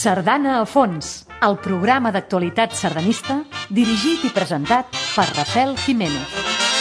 Sardana a fons, el programa d'actualitat sardanista dirigit i presentat per Rafael Jiménez.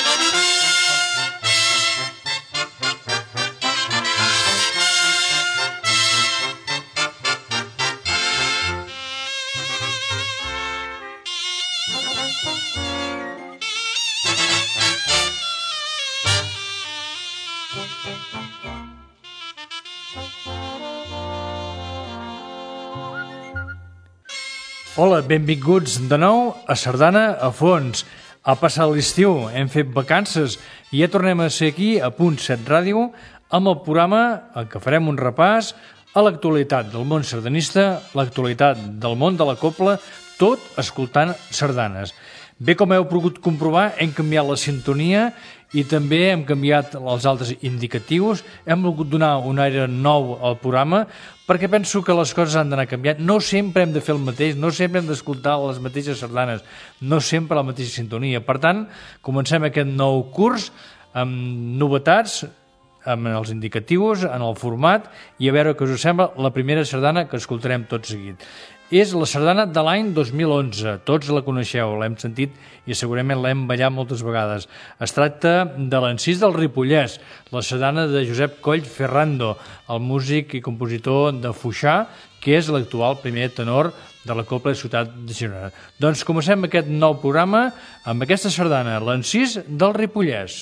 Hola, benvinguts de nou a Sardana a fons. Ha passat l'estiu, hem fet vacances i ja tornem a ser aquí a Punt 7 Ràdio amb el programa en què farem un repàs a l'actualitat del món sardanista, l'actualitat del món de la cobla, tot escoltant sardanes. Bé, com heu pogut comprovar, hem canviat la sintonia i també hem canviat els altres indicatius. Hem volgut donar un aire nou al programa perquè penso que les coses han d'anar canviant. No sempre hem de fer el mateix, no sempre hem d'escoltar les mateixes sardanes, no sempre la mateixa sintonia. Per tant, comencem aquest nou curs amb novetats, amb els indicatius, en el format, i a veure què us sembla la primera sardana que escoltarem tot seguit. És la sardana de l'any 2011, tots la coneixeu, l'hem sentit i segurament l'hem ballat moltes vegades. Es tracta de l'Encís del Ripollès, la sardana de Josep Coll Ferrando, el músic i compositor de Foixà, que és l'actual primer tenor de la cobla de Ciutat de Girona. Doncs comencem aquest nou programa amb aquesta sardana, l'Encís del Ripollès.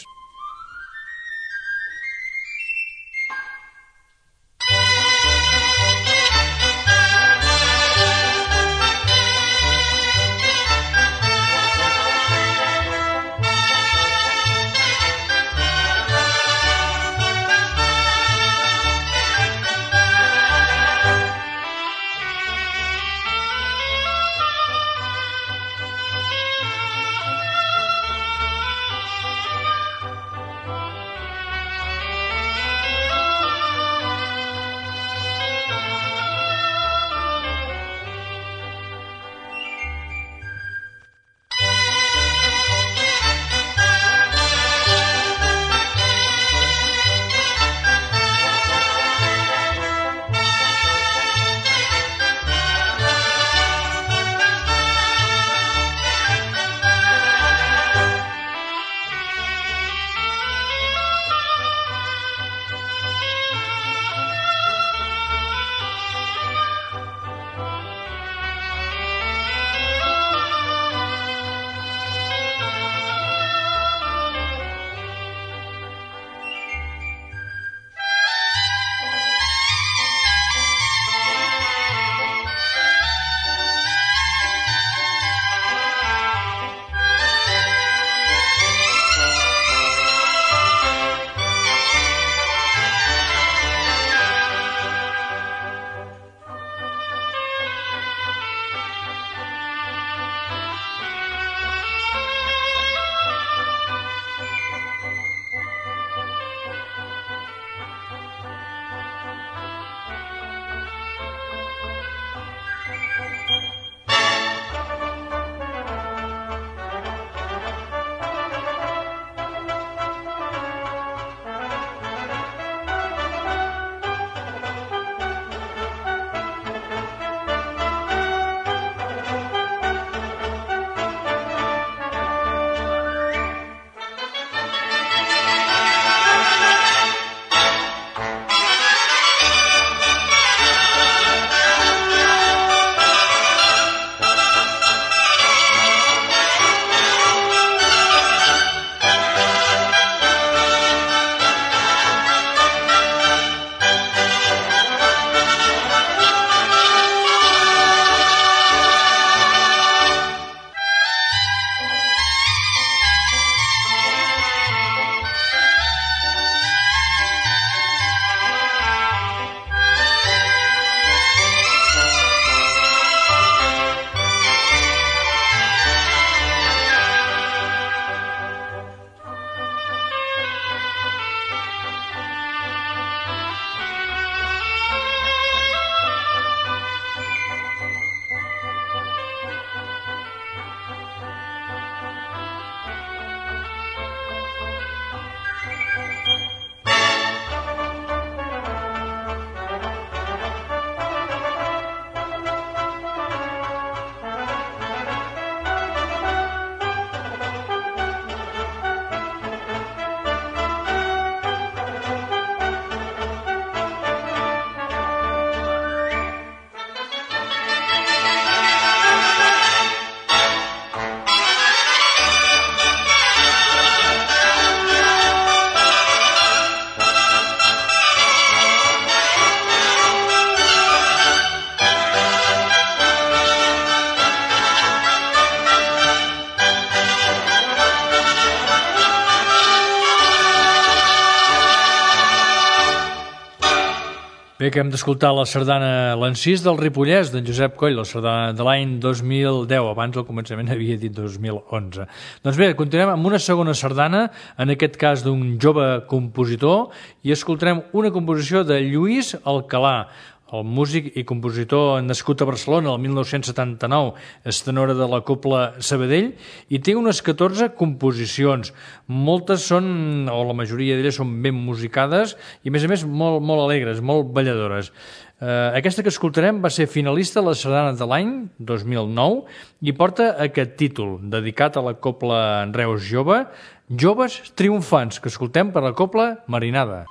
Bé, que hem d'escoltar la sardana l'encís del Ripollès, d'en Josep Coll, la sardana de l'any 2010, abans al començament havia dit 2011. Doncs bé, continuem amb una segona sardana, en aquest cas d'un jove compositor, i escoltarem una composició de Lluís Alcalà, el músic i compositor nascut a Barcelona el 1979, és tenora de la Cobla Sabadell i té unes 14 composicions. Moltes són, o la majoria d'elles són ben musicades i a més molt alegres, molt balladores. Aquesta que escoltarem va ser finalista a la sardana de l'any 2009 i porta aquest títol, dedicat a la Cobla Reus Jove, Joves Triomfants, que escoltem per la Cobla Marinada.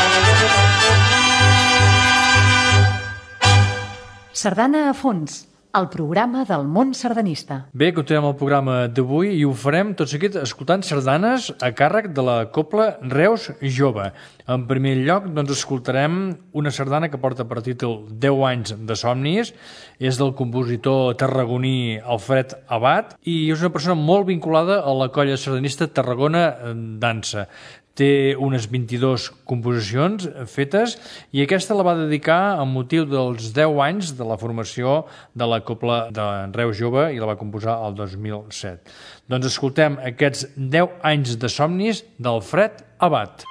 Sardana a fons, el programa del món sardanista. Bé, continuem el programa d'avui i ho farem tot seguit escoltant sardanes a càrrec de la Cobla Reus Jove. En primer lloc, doncs, escoltarem una sardana que porta per títol 10 anys de somnis. És del compositor tarragoní Alfred Abat i és una persona molt vinculada a la colla sardanista Tarragona Dansa. Té unes 22 composicions fetes i aquesta la va dedicar amb motiu dels 10 anys de la formació de la Cobla de Reus Jove i la va composar el 2007. Doncs escoltem aquests 10 anys de somnis d'Alfred Abat.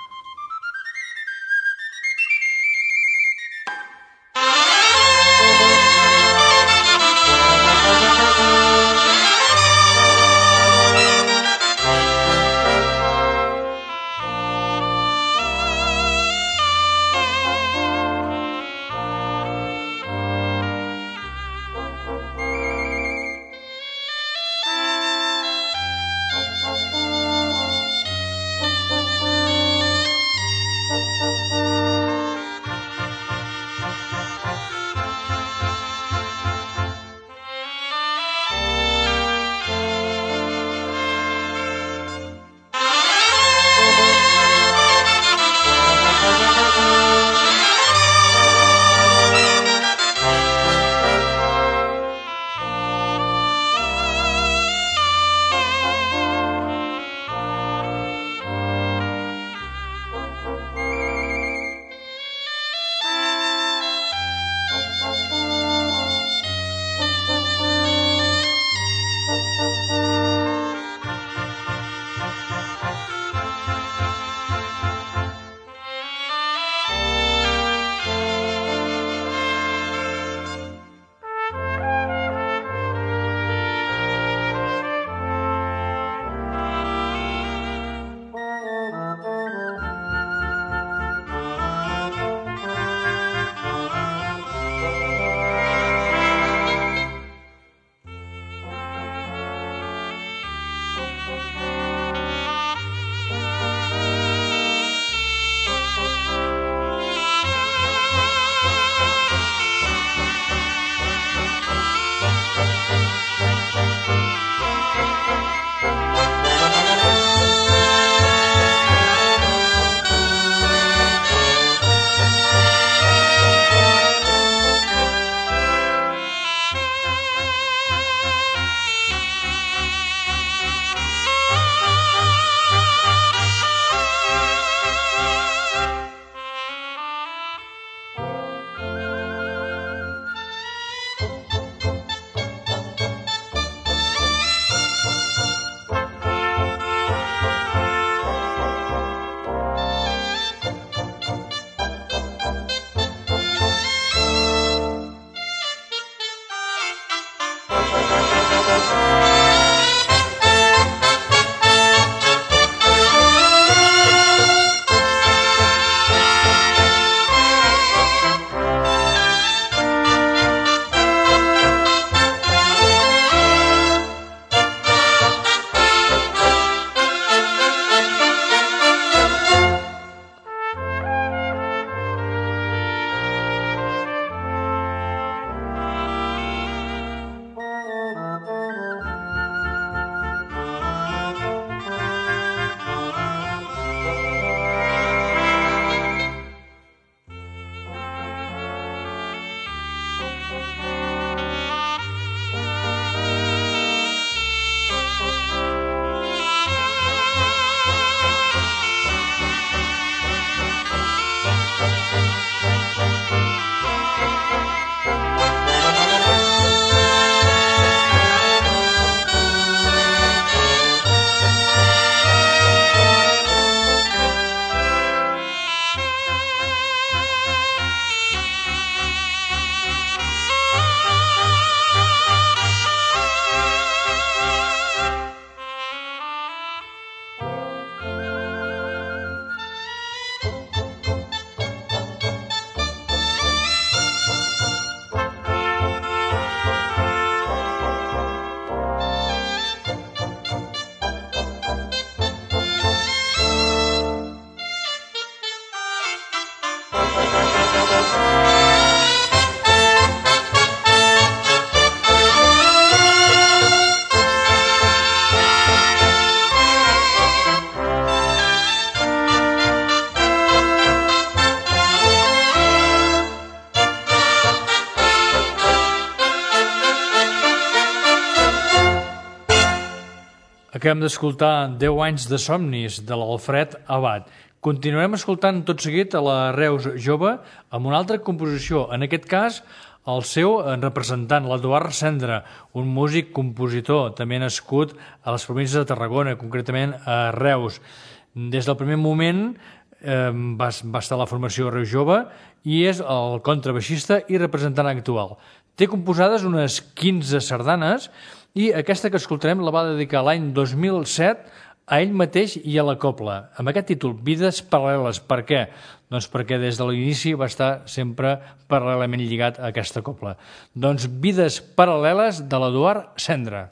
Acabem d'escoltar 10 anys de somnis de l'Alfred Abad. Continuarem escoltant tot seguit a la Reus Jove amb una altra composició, en aquest cas el seu representant, l'Eduard Cendra, un músic compositor, també nascut a les províncies de Tarragona, concretament a Reus. Des del primer moment va estar a la formació Reus Jove i és el contrabaixista i representant actual. Té composades unes 15 sardanes i aquesta que escoltarem la va dedicar l'any 2007 a ell mateix i a la cobla, amb aquest títol, Vides paral·leles. Per què? Doncs perquè des de l'inici va estar sempre paral·lelament lligat a aquesta cobla. Doncs Vides paral·leles de l'Eduard Cendra.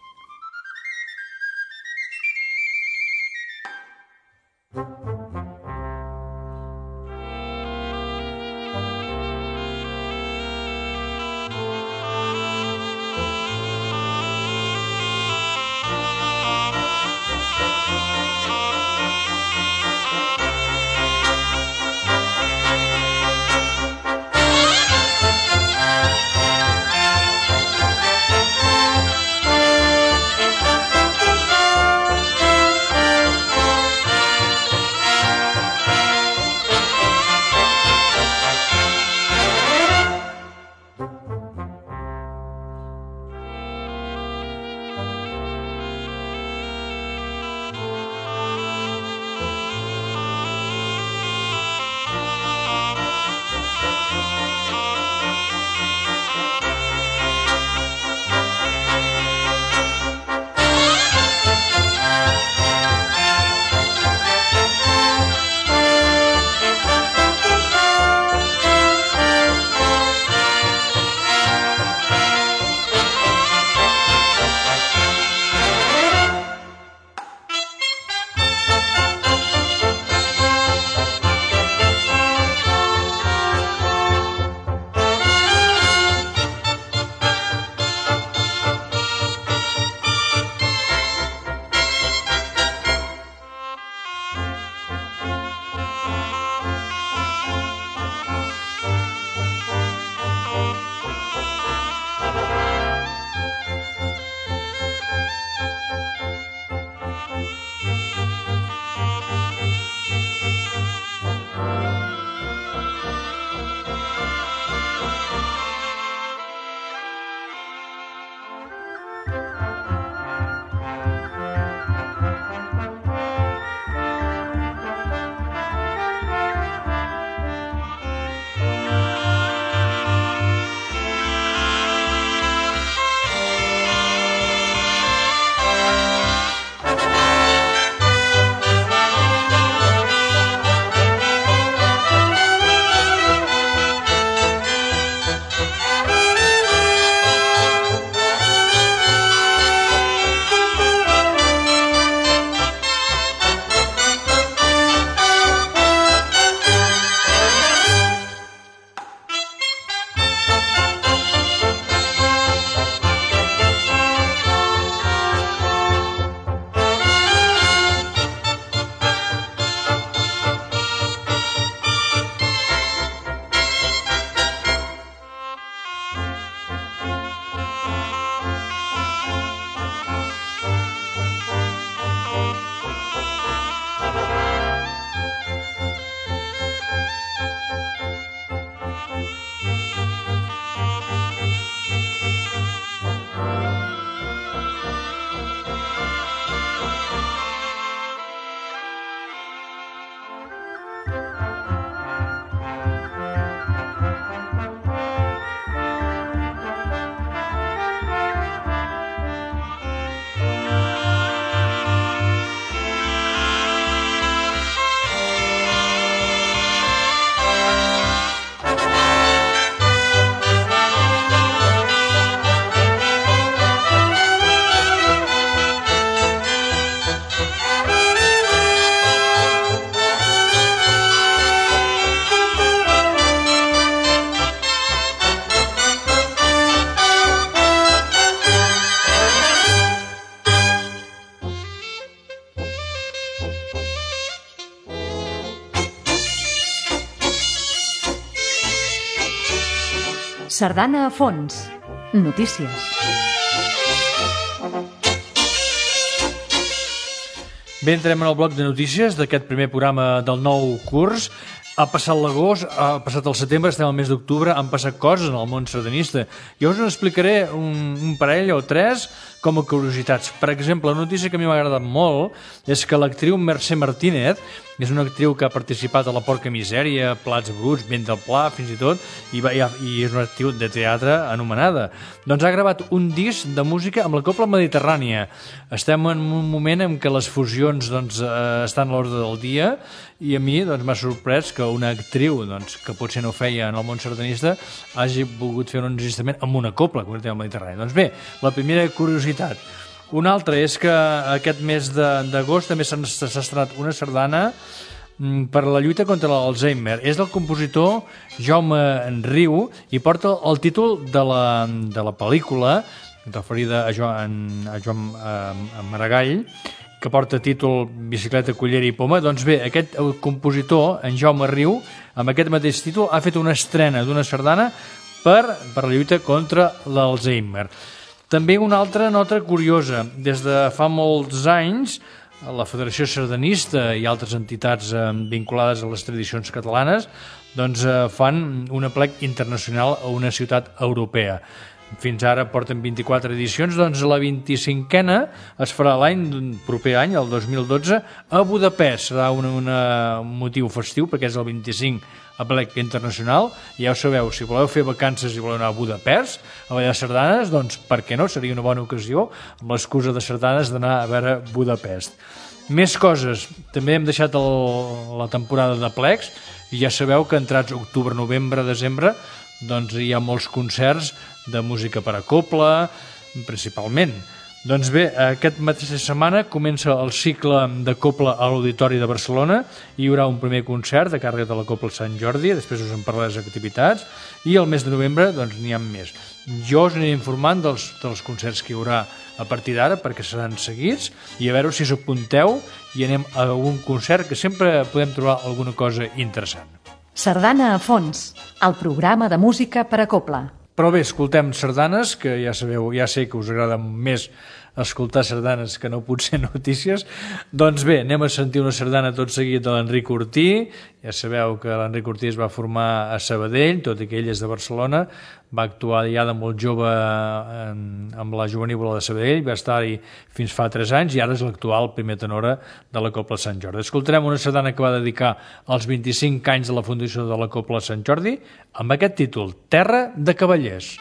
Sardana a fons. Notícies. Bé, entrem en el bloc de notícies d'aquest primer programa del nou curs. Ha passat l'agost, ha passat el setembre, estem al mes d'octubre, han passat coses en el món sardanista. Jo us en explicaré un parell o tres com a curiositats. Per exemple, la notícia que a mi m'ha agradat molt és que l'actriu Mercè Martínez, és una actriu que ha participat a La porca misèria, Plats bruts, Vent del pla, fins i tot, i és una actriu de teatre anomenada. Doncs ha gravat un disc de música amb la Cobla Mediterrània. Estem en un moment en què les fusions estan a l'ordre del dia i a mi m'ha sorprès que una actriu que potser no feia en el món sardanista hagi volgut fer un enregistrament amb una cobla concretament al Mediterrani. Doncs bé, la primera curiositat. Una altra és que aquest mes d'agost també s'ha estrenat una sardana per la lluita contra l'Alzheimer. És del compositor Jaume Riu i porta el títol de la pel·lícula referida a Joan Maragall, que porta títol Bicicleta, cullera i poma. Doncs bé, aquest compositor, en Jaume Riu, amb aquest mateix títol ha fet una estrena d'una sardana per la lluita contra l'Alzheimer. També una altra nota curiosa. Des de fa molts anys, la Federació Sardanista i altres entitats vinculades a les tradicions catalanes fan un aplec internacional a una ciutat europea. Fins ara porten 24 edicions, la 25a es farà l'any proper any, el 2012, a Budapest. Serà un motiu festiu perquè és el 25 aplec internacional. Ja ho sabeu, si voleu fer vacances i voleu anar a Budapest a ballar sardanes, doncs per què no? Seria una bona ocasió, amb l'excusa de sardanes, d'anar a veure Budapest. Més coses. També hem deixat la temporada de plecs i ja sabeu que entrats octubre, novembre, desembre hi ha molts concerts de música per a cobla, principalment. Doncs bé, aquest mateixa setmana comença el cicle de cobla a l'Auditori de Barcelona. Hi haurà un primer concert de càrrega de la Cobla Sant Jordi, després us en parlaré de les activitats, i el mes de novembre n'hi ha més. Jo us aniré informant dels concerts que hi haurà a partir d'ara, perquè seran seguits, i a veure si us apunteu i anem a algun concert, que sempre podem trobar alguna cosa interessant. Sardana a fons, el programa de música per a cobla. Però bé, escoltem sardanes, que ja sabeu, ja sé que us agrada més escoltar sardanes que no potser notícies. Doncs bé, anem a sentir una sardana tot seguit de l'Enric Ortí. Ja sabeu que l'Enric Ortí es va formar a Sabadell, tot i que ell és de Barcelona. Va actuar ja de molt jove amb la Jovenívola de Sabadell, va estar-hi fins fa 3 anys i ara és l'actual primer tenora de la Cobla Sant Jordi. Escoltarem una sardana que va dedicar als 25 anys de la fundació de la Cobla Sant Jordi amb aquest títol, Terra de Cavallers.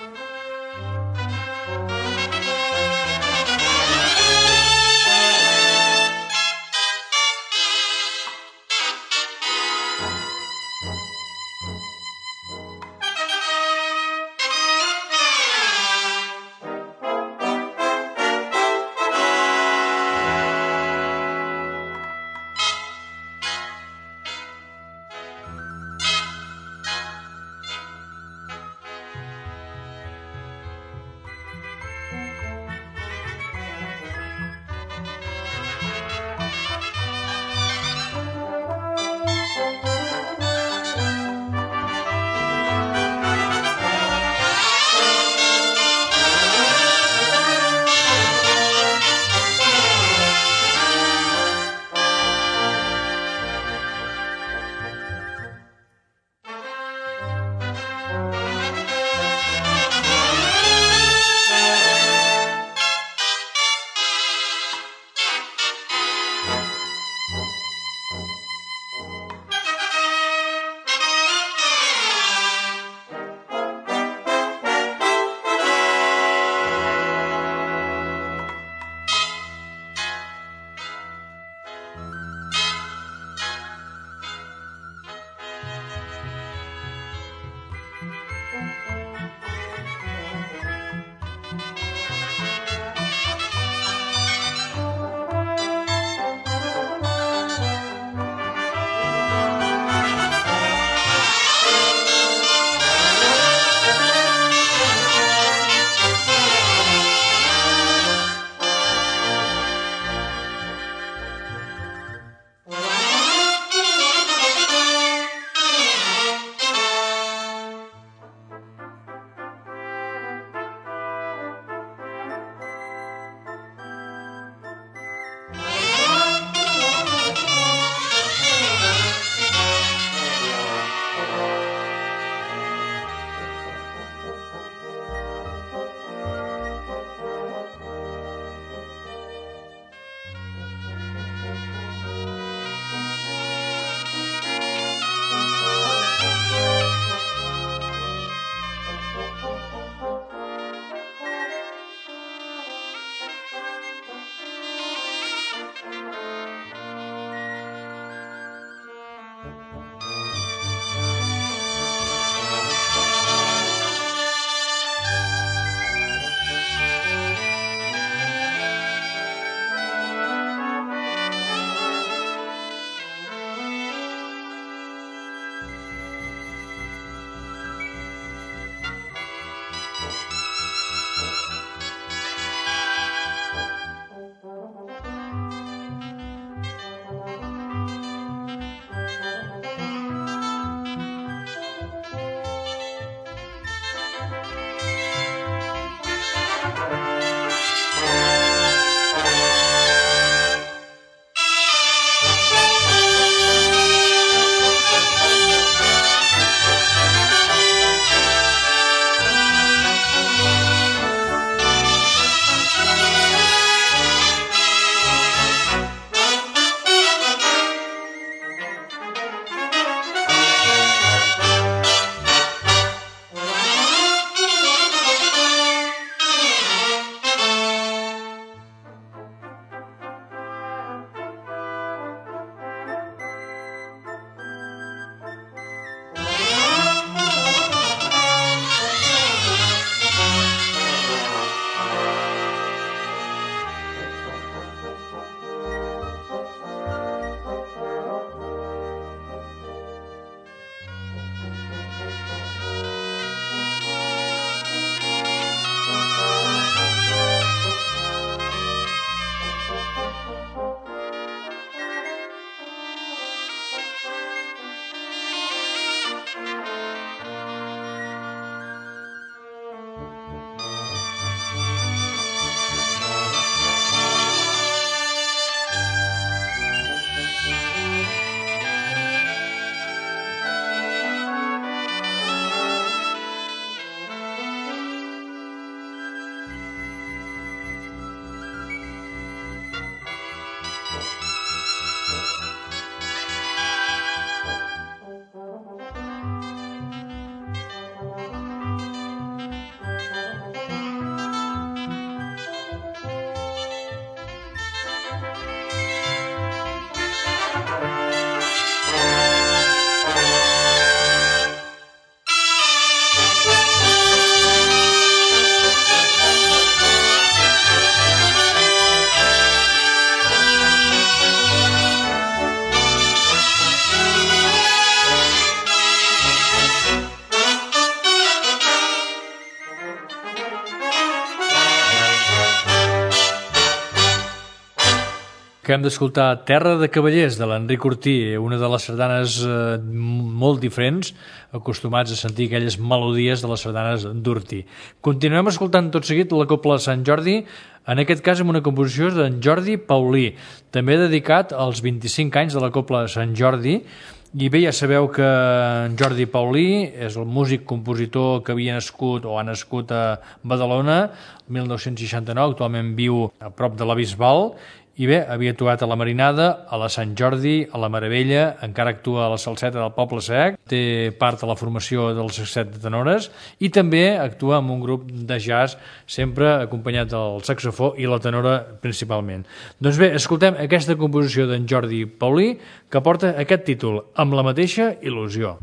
acabem d'escoltar Terra de Cavallers, de l'Enric Ortí, una de les sardanes molt diferents, acostumats a sentir aquelles melodies de les sardanes d'Ortí. Continuem escoltant tot seguit la Cobla de Sant Jordi, en aquest cas amb una composició d'en Jordi Paulí, també dedicat als 25 anys de la Cobla de Sant Jordi. I bé, ja sabeu que en Jordi Paulí és el músic compositor que havia nascut o ha nascut a Badalona el 1969, actualment viu a prop de la Bisbal, i bé, havia actuat a la Marinada, a la Sant Jordi, a la Meravella, encara actua a la Salseta del Poble Sec, té part de la formació del Sextet de Tenores i també actua en un grup de jazz, sempre acompanyat del saxofó i la tenora principalment. Doncs bé, escoltem aquesta composició d'en Jordi Paulí que porta aquest títol, Amb la mateixa il·lusió.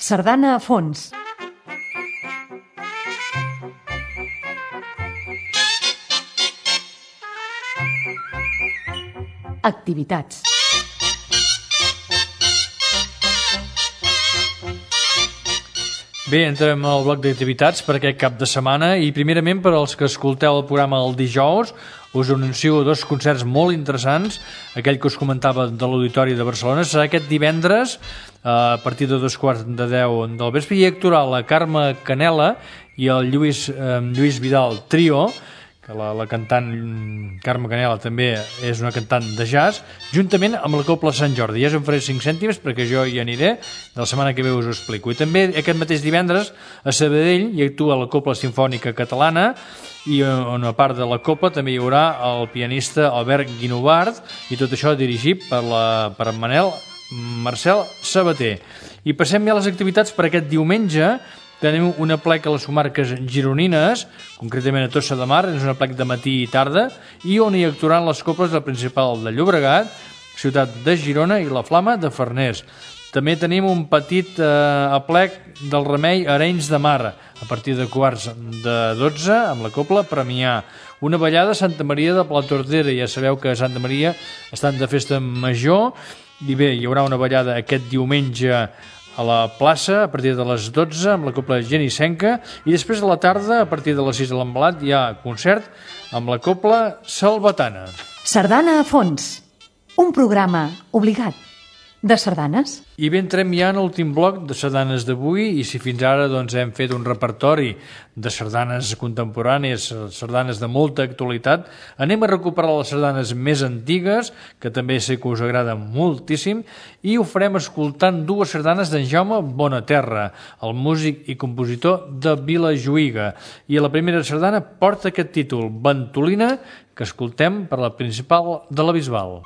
Sardana a fons. Activitats. Bé, entrem al bloc d'activitats per aquest cap de setmana i primerament per als que escolteu el programa el dijous us anuncio dos concerts molt interessants. Aquell que us comentava de l'Auditori de Barcelona serà aquest divendres a partir de 2:15 del vespre i actuarà la Carme Canela i el Lluís Vidal Trio, que la cantant Carme Canela també és una cantant de jazz, juntament amb la Cobla Sant Jordi. Ja us en faré 5 cèntims perquè jo hi aniré, de la setmana que ve us ho explico. I també aquest mateix divendres a Sabadell hi actua la Cobla Simfònica Catalana i on a part de la Cobla també hi haurà el pianista Albert Guinovart i tot això dirigit per Marcel Sabater. I passem ja a les activitats per aquest diumenge. Tenim un aplec a les comarques gironines, concretament a Tossa de Mar, és un aplec de matí i tarda, i on hi actuaran les coples del Principal de Llobregat, Ciutat de Girona i la Flama de Farners. També tenim un petit aplec del Remei Arenys de Mar, a partir de 11:45, amb la copla Premià. Una ballada a Santa Maria de Platordera, ja sabeu que a Santa Maria estan de festa major, i bé, hi haurà una ballada aquest diumenge a la plaça a partir de les 12 amb la copla Genissenca i després a la tarda a partir de les 6 a l'Emblat hi ha concert amb la copla Salvatana. Sardana a fons, un programa obligat de sardanes. I bé, entrem ja en l'últim bloc de sardanes d'avui i si fins ara hem fet un repertori de sardanes contemporànies, sardanes de molta actualitat, anem a recuperar les sardanes més antigues, que també sé que us agraden moltíssim, i ho farem escoltant dues sardanes d'en Jaume Bonaterra, el músic i compositor de Vilajuïga. I la primera sardana porta aquest títol, Ventolina, que escoltem per la Principal de la Bisbal.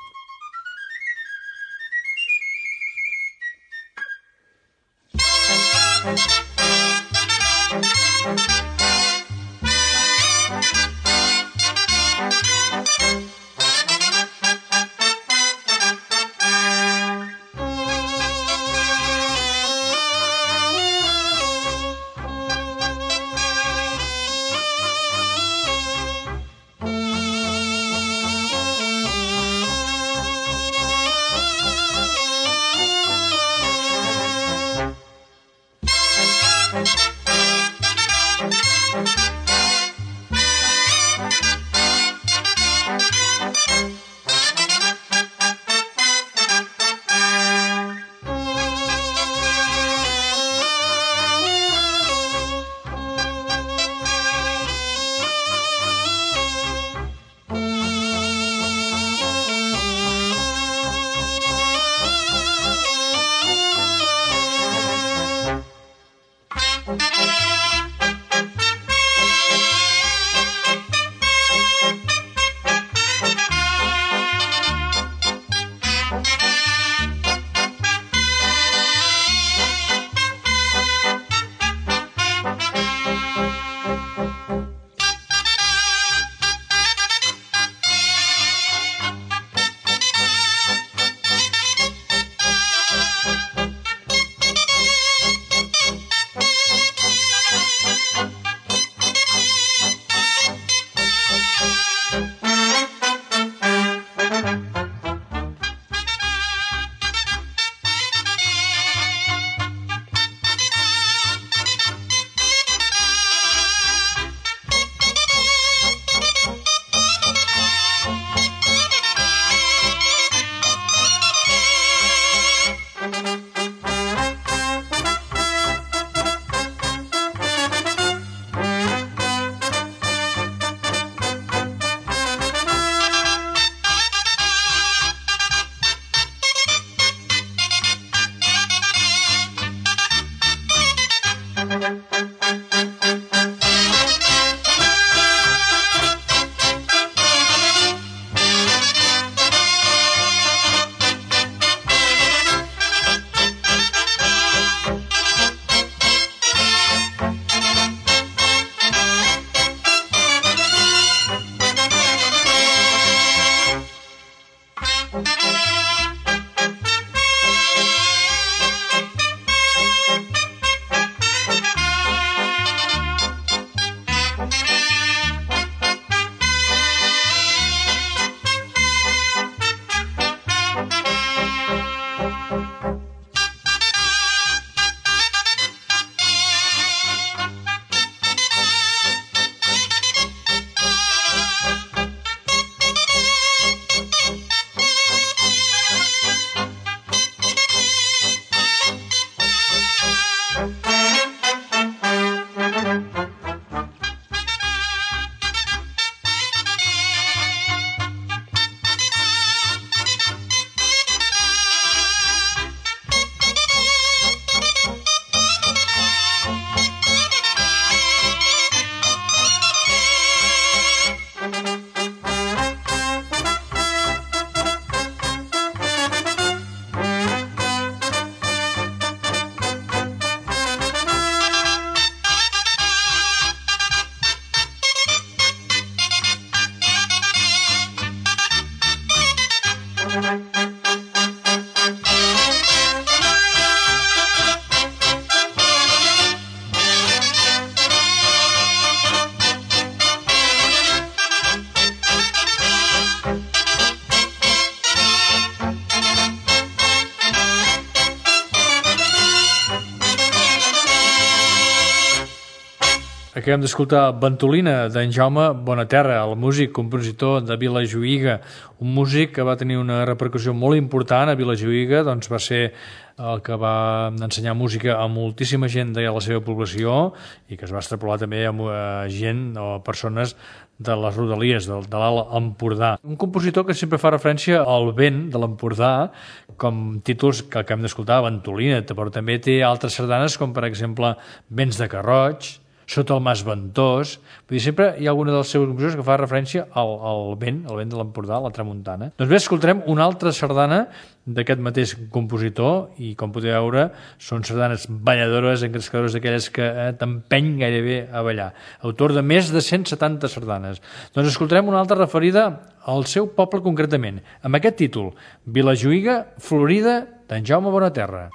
Acabem d'escoltar Ventolina d'en Jaume Bonaterra, el músic, compositor de Vilajuïga, un músic que va tenir una repercussió molt important a Vilajuïga, doncs va ser el que va ensenyar música a moltíssima gent de la seva població i que es va extrapolar també a gent o persones de les rodalies, de l'Alt Empordà. Un compositor que sempre fa referència al vent de l'Empordà, com títols que acabem d'escoltar, Ventolina, però també té altres sardanes com per exemple Vents de Carroig, Sota el Mas Ventós. Vull dir, sempre hi ha alguna dels seus composicions que fa referència al vent de l'Empordà, la tramuntana. Doncs bé, escoltarem una altra sardana d'aquest mateix compositor i, com podeu veure, són sardanes balladores, engrescadores d'aquelles que t'empeny gairebé a ballar. Autor de més de 170 sardanes. Doncs escoltarem una altra referida al seu poble concretament, amb aquest títol, Vilajuïga Florida, d'en Jaume Bonaterra.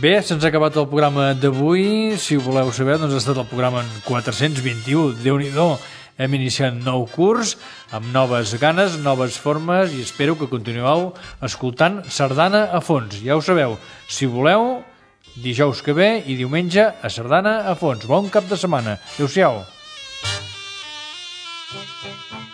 Bé, se'ns ha acabat el programa d'avui. Si ho voleu saber, doncs ha estat el programa 421. Déu-n'hi-do, hem iniciat nou curs amb noves ganes, noves formes, i espero que continueu escoltant Sardana a fons. Ja ho sabeu, si voleu, dijous que ve i diumenge a Sardana a fons. Bon cap de setmana. Adéu-siau.